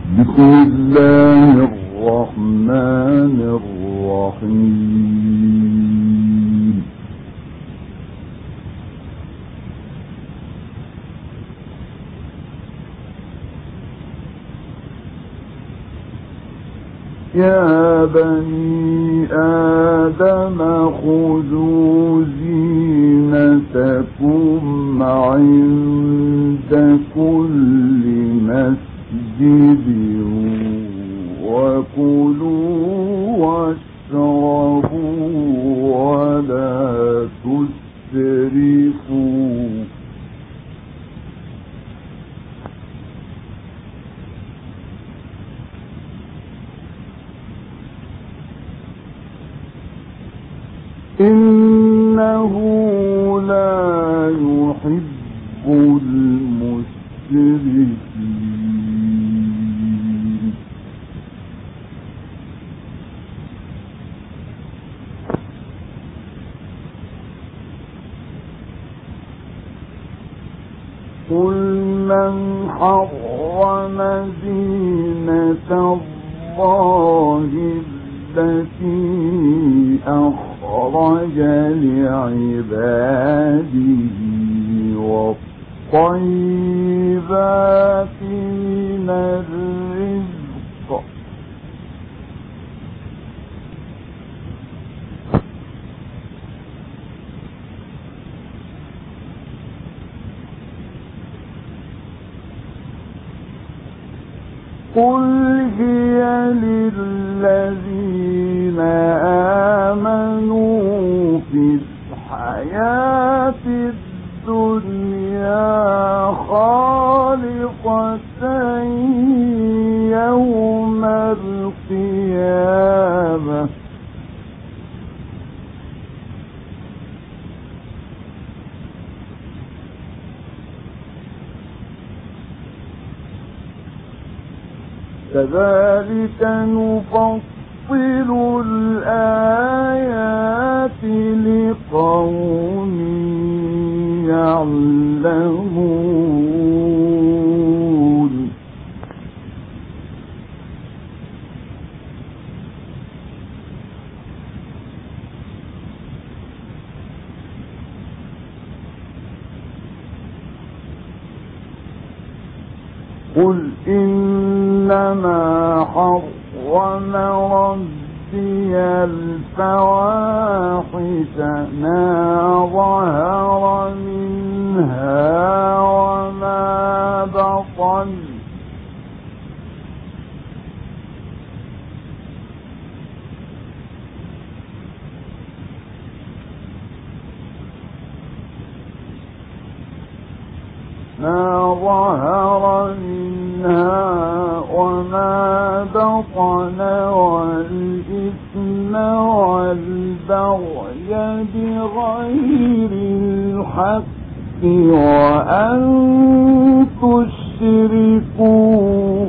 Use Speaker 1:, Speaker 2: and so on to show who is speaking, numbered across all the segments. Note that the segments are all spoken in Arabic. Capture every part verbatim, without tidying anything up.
Speaker 1: بسم الله الرحمن الرحيم. يا بني آدم خذوا زينتكم عند كل مسجد وكلوا واشربوا ولا تسرفوا إنه لا يحب المسرفين. قل من حرم زينة الله التي أخرج لعباده والطيبات من الرزق قل هي للذين آمنوا في الحياة الدنيا خالصة يوم القيامة كذلك نفصل الآيات لقوم يعلمون. قل إنما حرم ربي الفواحش ما ظهر منها وما بطن ما ظهر منها وما بطن والإثم والبغي بغير الحق وأن تشركوا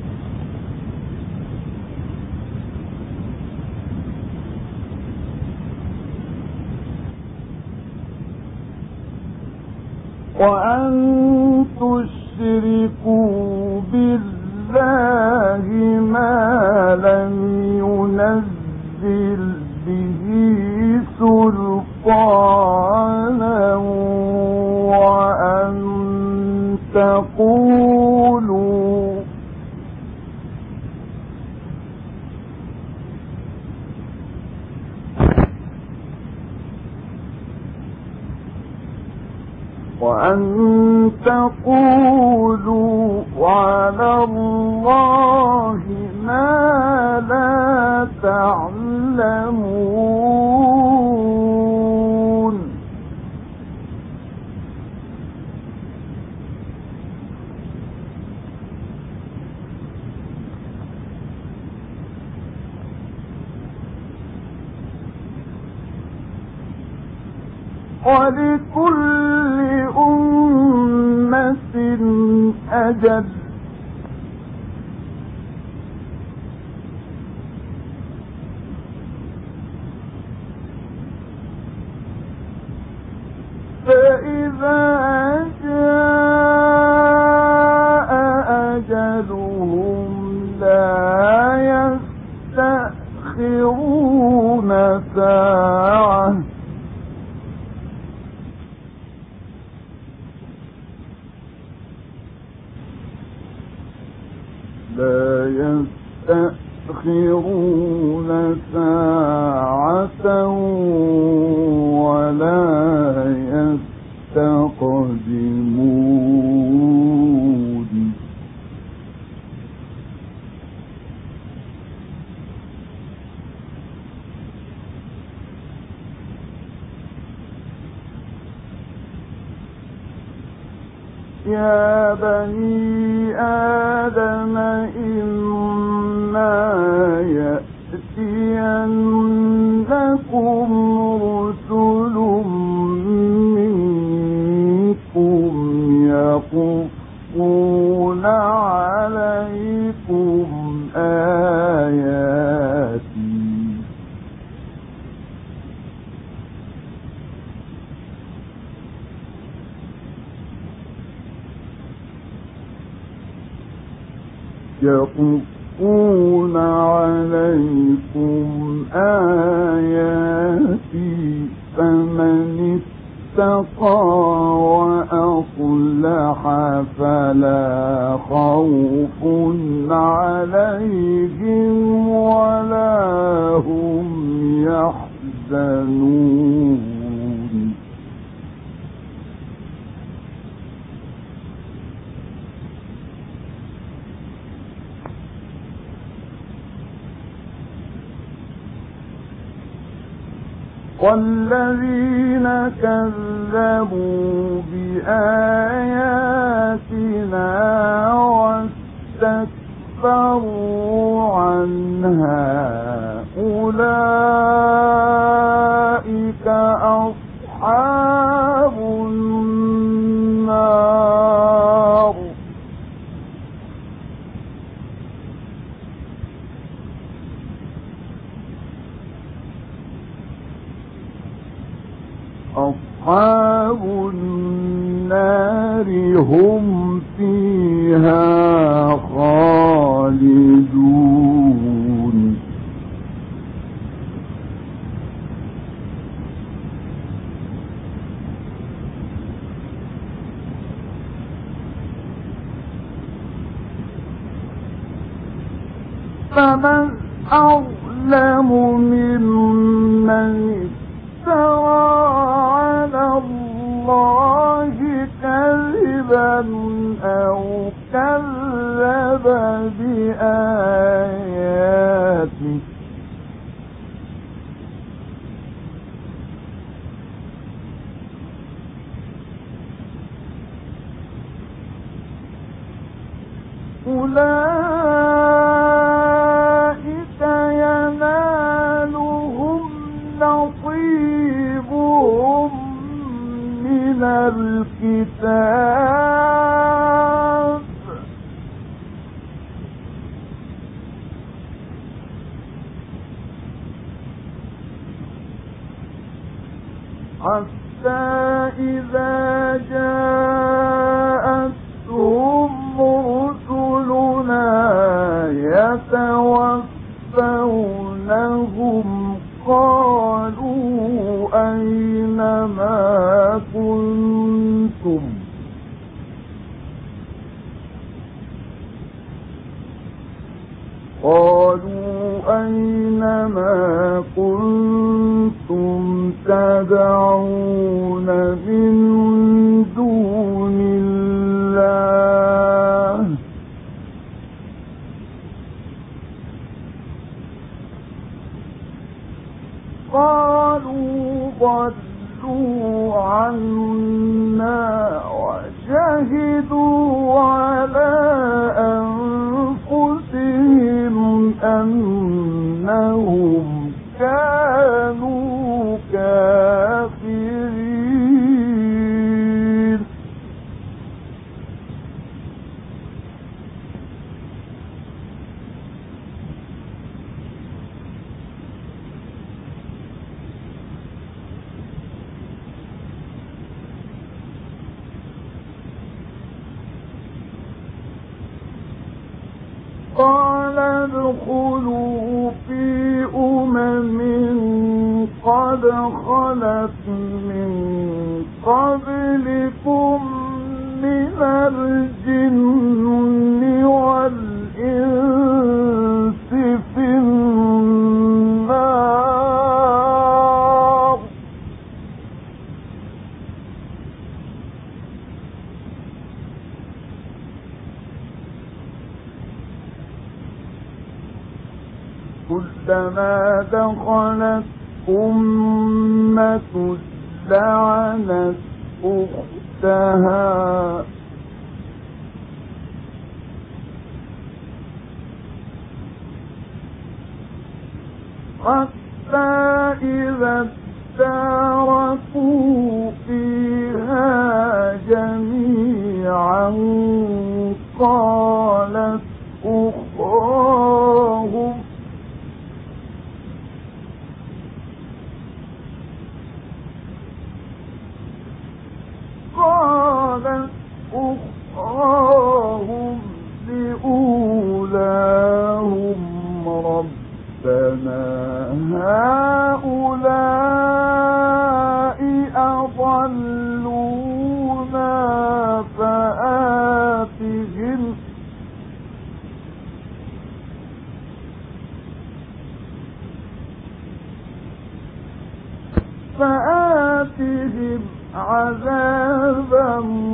Speaker 1: وأن تشركوا بالله ما لم ينزل به سلطانا وأن تقولوا وأن تقولوا على الله ما لا تعلمون. ولكل أمة أجل فإذا جاء أجلهم لا يستأخرون ساعة لا يستأخرون ساعة ولا يستقدمون يا بني آدم إما يأتينكم رسل منكم يقصون عليكم آياتي يقصون عليكم آياتي فمن اتقى وأصلح فلا خوف عليهم ولا هم يحزنون والذين كذبوا بآياتنا واستكبروا عنها أولئك أصحاب النار أصحاب النار هم فيها خالدون فمن أظلم ممن افترى على الله كذبا أو كذب بآياته أولئك ينالهم نصيبهم من الكتاب حتى إذا جاءتهم رسلنا يتوفونهم قالوا أين ما كنتم قالوا أين ما كنتم تدعون من دون الله قالوا ضلوا عنا وشهدوا على أنفسهم أنهم كانوا كافرين قال ادخلوا في أمم قد خلت من قبلكم من الجن والإنس في النار كلما دخلت أمة لعنت أختها حتى إذا اداركوا فيها جميعا قالت أخراهم قالت أخراهم لأولاهم ربنا هؤلاء أضلونا فآتهم فآتهم عذابا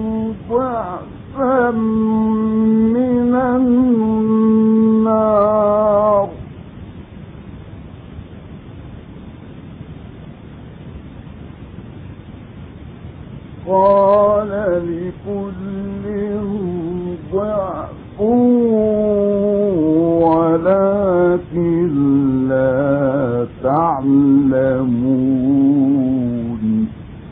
Speaker 1: ضعفا من النار قال لكل ضعف ولكن لا تعلمون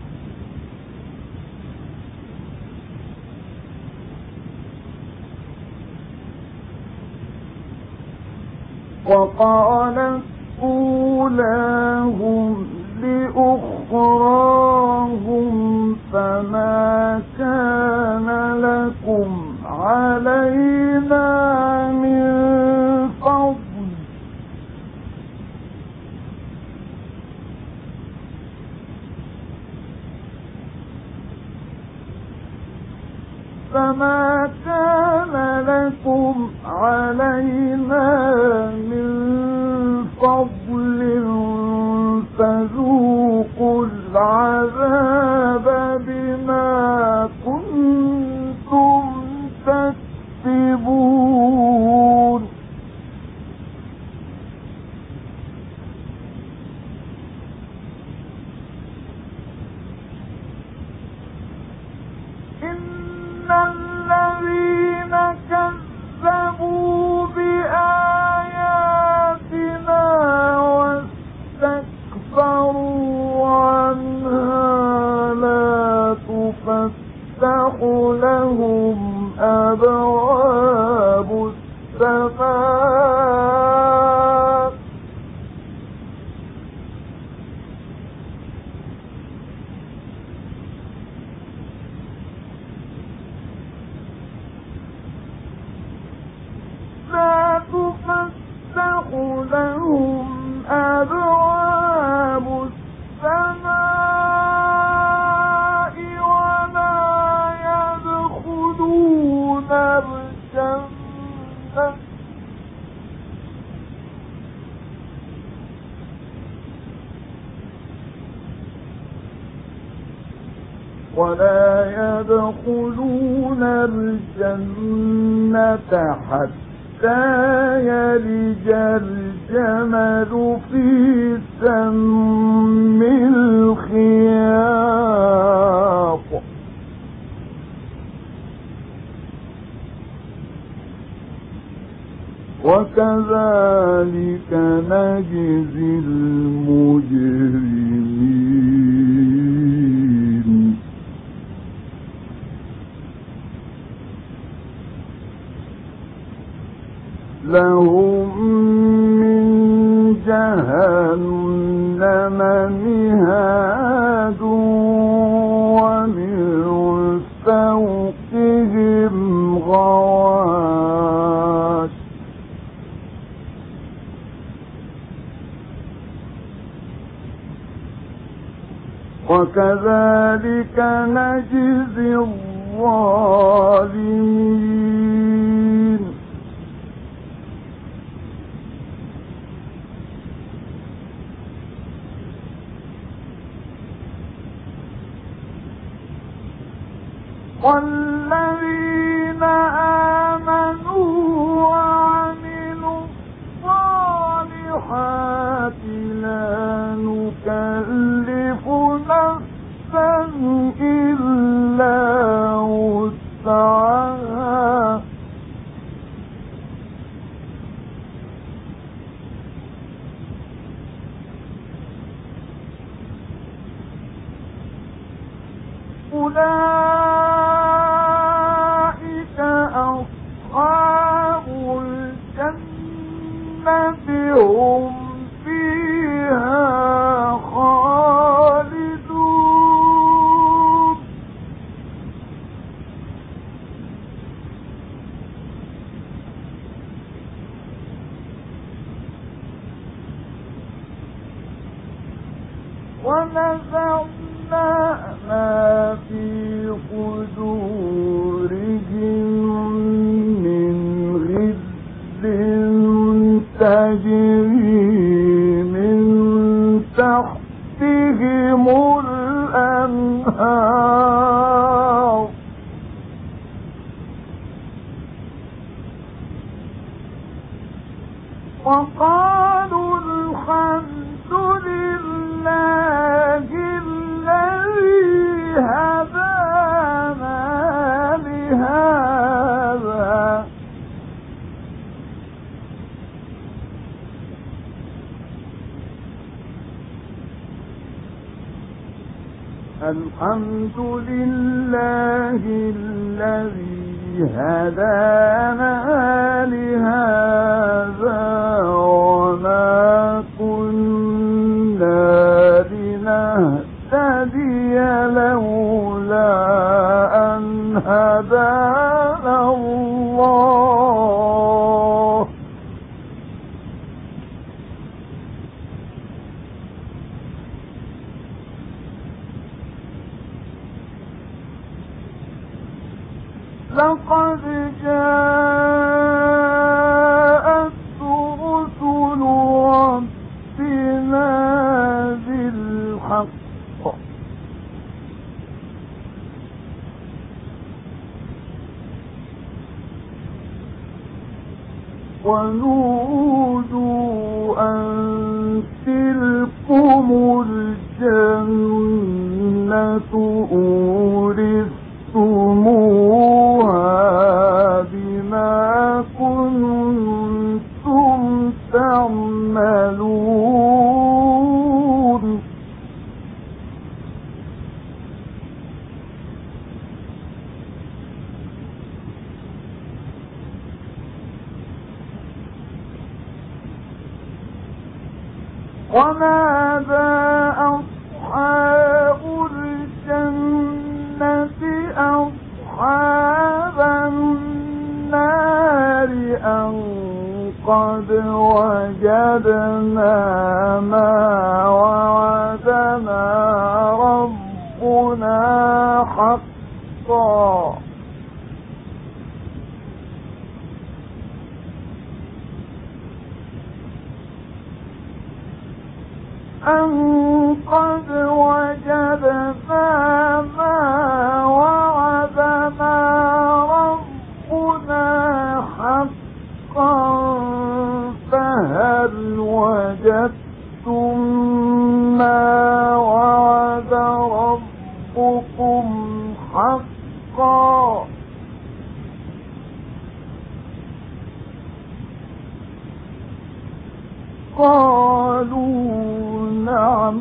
Speaker 1: وقالت أولاهم لأخراهم فما كان لكم علينا من فضل فما كان لكم علينا من فضل فذوقوا العذاب بما كنتم تكسبون إن الذين كذبوا بآياتنا واستكبروا عنها لا تفتح لهم أبواب السماء لا تفتح لهم أبواب السماء ولا يدخلون الجنة ولا يدخلون الجنة حتى يلج الجمل في سم الخياط وكذلك نجزي المجرمين لهم من جهنم مهاد ومن فوقهم غواش وكذلك نجزي الظالمين. والذين آمنوا وعملوا الصالحات لا نكلف نفسا إلا وسعها أولئك أصحاب الجنة هم فيها خالدون. ونزعنا ما في صدورهم من غل تجري من تحتهم الأنهار وقالوا الحمد لله الذي هدانا لهذا الحمد لله الذي هدانا لهذا وما كنا لنهتدي لولا أن هدانا الله. لقد جاءت رسل ربنا بالحق ونودوا أن تلكم الجنة أورثتموها بما كنتم تعملون. ونادى أصحاب الجنة أصحاب النار أن قد وجدنا ما وعدنا ربنا حقا أن قد وجدنا ما وعدنا ربنا حقا فهل وجدتم ما وعد ربكم حقا قالوا نعم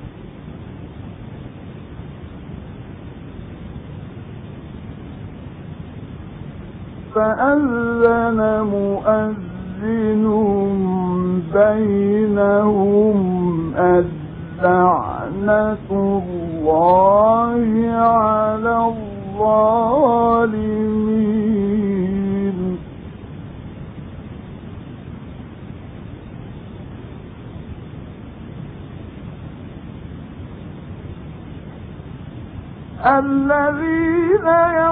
Speaker 1: فأذن مؤذن بينهم اللعنة الله على الظالمين. الذين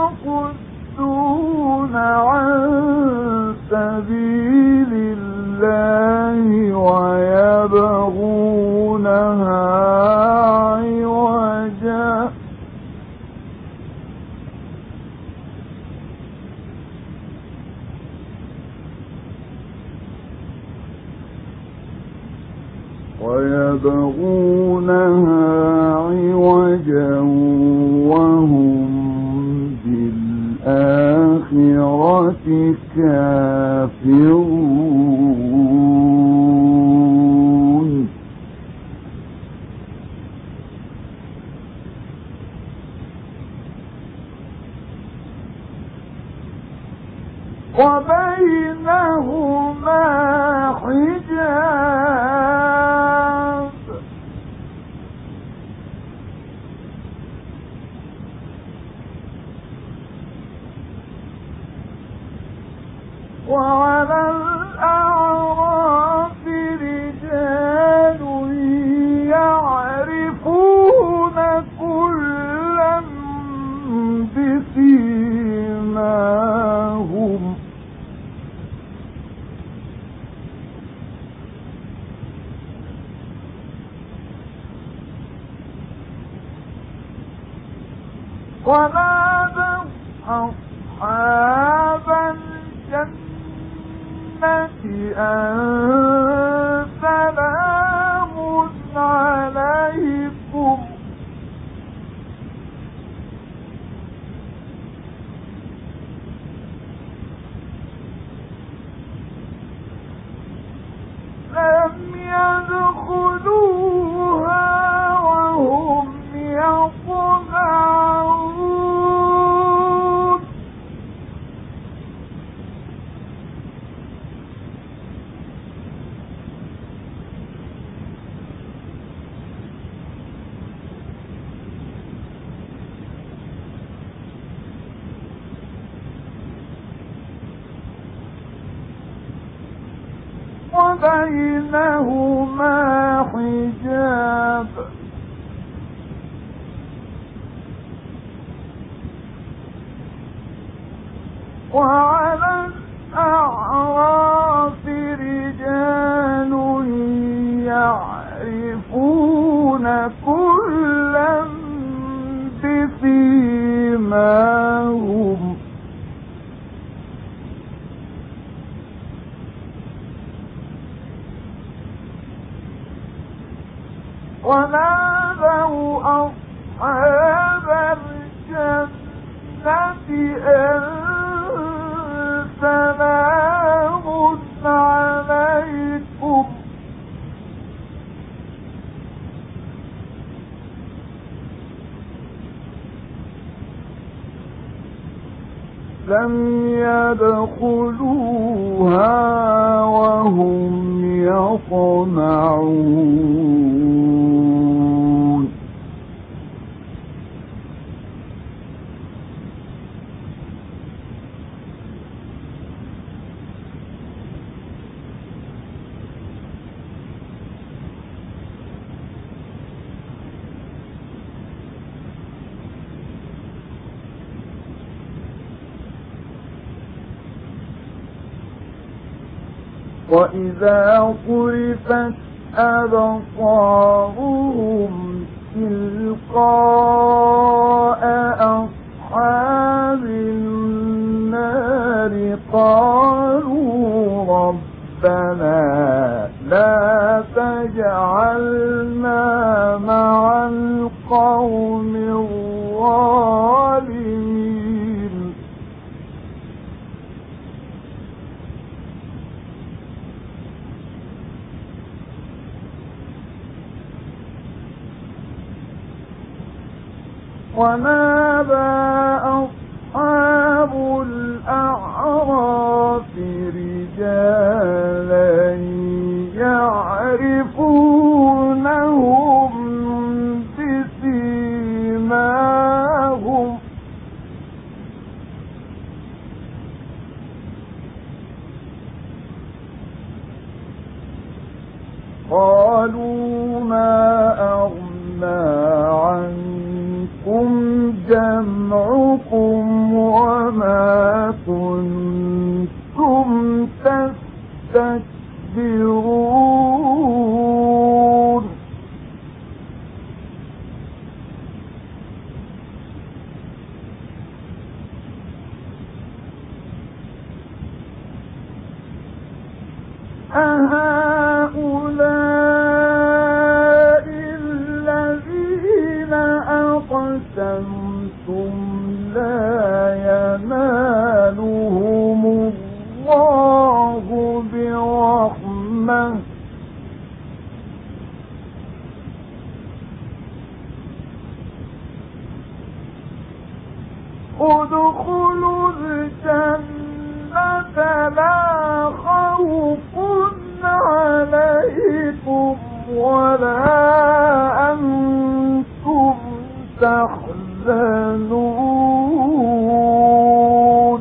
Speaker 1: يصدون عن سبيل الله ويبغونها عوجا ويبغونها عوجا وهم بالآخرة كافرون وبينهما حجاب وعلى الأعراف رجال يعرفون كلا بسيماهم ونادوا أصحاب الجنة أن سلام عليكم لم يدخلوها وهم يطمعون وبينهما حجاب وعلى الأعراف رجال يعرفون كلا بسيماهم ونادوا أصحاب الجنة أن سلام عليكم لم يدخلوها وهم يطمعون وإذا صرفت أبصارهم تلقاء أصحاب النار قالوا ربنا لا تجعلنا مع القوم الظالمين ونادى أصحاب الأعراف رجالا يعرفونهم بسيماهم قالوا ما أغنى عنكم جمعكم وما كنتم تستكبرون أهؤلاء الذين أقسمتم لا ينالهم الله برحمة ادخلوا الجنة لا خوف عليكم ولا أنتم تحزنون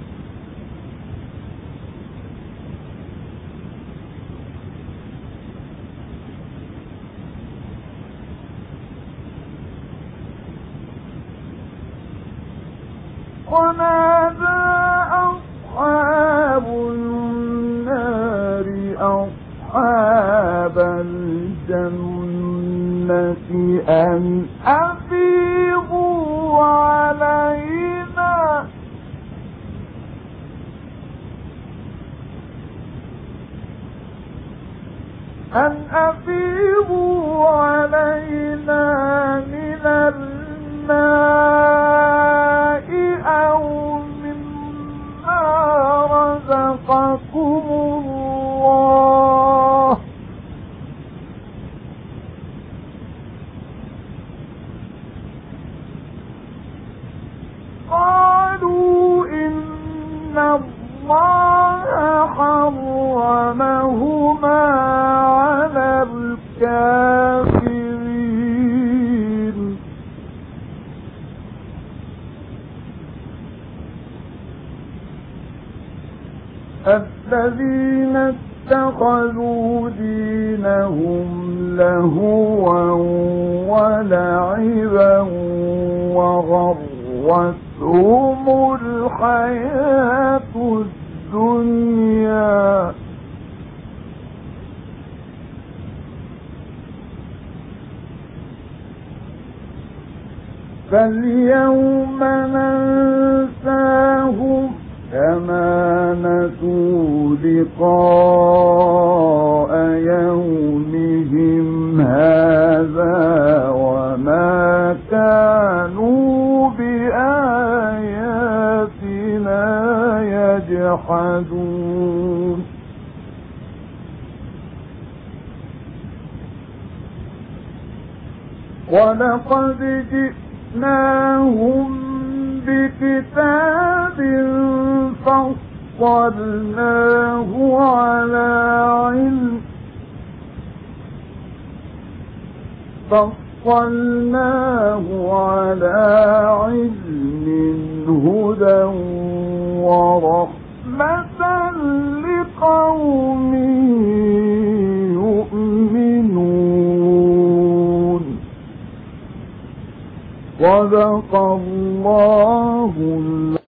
Speaker 1: ونادى أصحاب النار أصحاب الجنة أن أفيضوا علينا أن أفيضوا علينا من الماء أو مما رزقكم الله قالوا إن الله حرمهما على الكافرين الذين اتخذوا دينهم لهوا ولعبا وغرتهم الحياة الدنيا فاليوم ننساهم كما نسوا لقاء يومهم هذا وما كانوا بآياتنا يجحدون ولقد جئناهم بكتاب فصلناه على علم فصلناه على علم هدى ورحمة لقوم يؤمنون صدق الله